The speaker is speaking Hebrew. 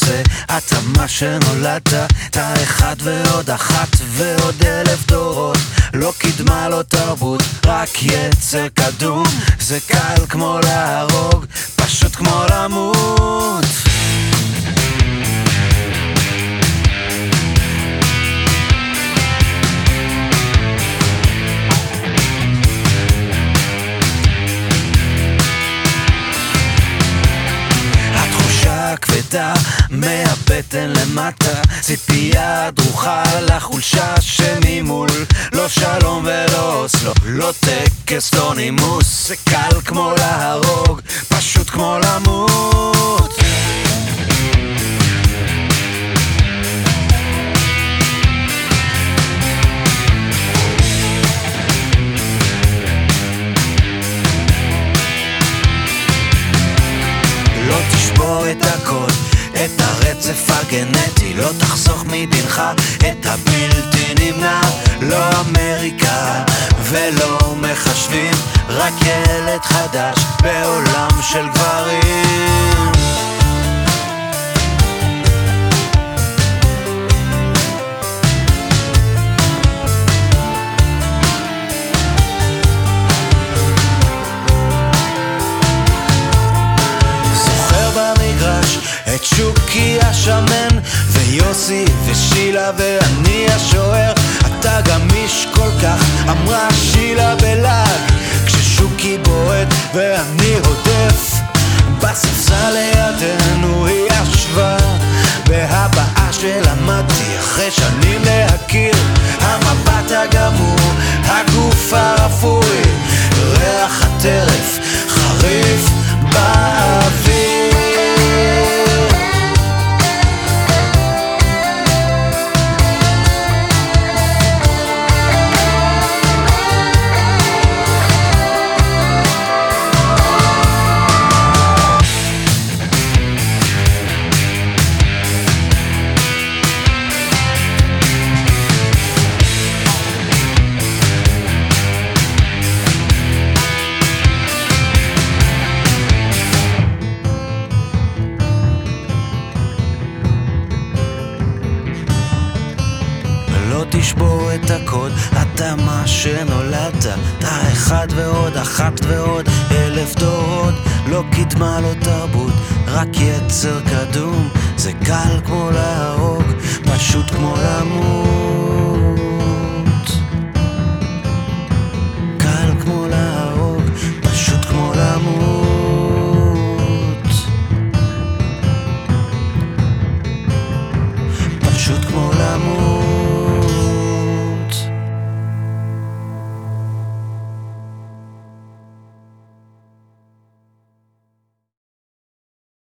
זה אתה מה שנולדת, אתה אחד ועוד אחת ועוד 1000 דורות. לא קדמה, לא תרבות, רק יצר קדום. זה קל כמו להרוג, פשוט כמו למות. כבדה מהבטן למטה, ציפייה דרוכה לחולשה שממול. לא שלום ולא אוסלו, לא טקס, לא נימוס. זה קל כמו להרוג, פשוט כמו למות. לא תשבור את הכל, את הרצף הגנטי, לא תחסוך מדינך את הבלתי נמנע. לא אמריקה ולא מחשבים, רק ילד חדש בעולם של גברים. את שוקי השמן ויוסי ושילה ואני השוער. אתה גמיש כל כך, אמרה שילה בלעג, כששוקי בועט ואני רודף. בספסל לידינו היא ישבה, בהבעה שלמדתי אחרי שנים להכיר. המבט הגמור, הגוף הרפוי, ריח הטרף חריף באוויר. תשבור את הקוד, אתה מה שנולדת, אתה אחד ועוד אחת ועוד 1000 דורות. לא קדמה, לא תרבות, רק יצר קדום. זה קל כמו להרוג, פשוט כמו למות.